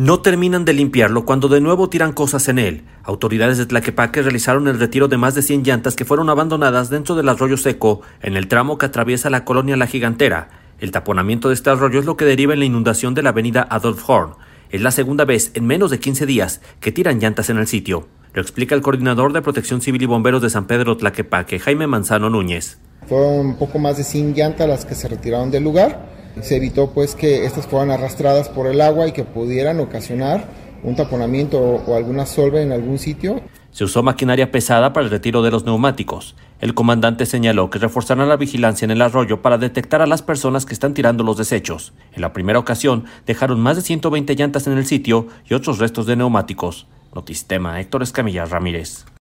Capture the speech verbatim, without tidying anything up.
No terminan de limpiarlo cuando de nuevo tiran cosas en él. Autoridades de Tlaquepaque realizaron el retiro de más de cien llantas que fueron abandonadas dentro del arroyo seco en el tramo que atraviesa la colonia La Gigantera. El taponamiento de este arroyo es lo que deriva en la inundación de la avenida Adolf Horn. Es la segunda vez en menos de quince días que tiran llantas en el sitio. Lo explica el coordinador de Protección Civil y Bomberos de San Pedro Tlaquepaque, Jaime Manzano Núñez. Fueron un poco más de cien llantas las que se retiraron del lugar. Se evitó pues que estas fueran arrastradas por el agua y que pudieran ocasionar un taponamiento o alguna solve en algún sitio. Se usó maquinaria pesada para el retiro de los neumáticos. El comandante señaló que reforzarán la vigilancia en el arroyo para detectar a las personas que están tirando los desechos. En la primera ocasión dejaron más de ciento veinte llantas en el sitio y otros restos de neumáticos. Notistema, Héctor Escamilla Ramírez.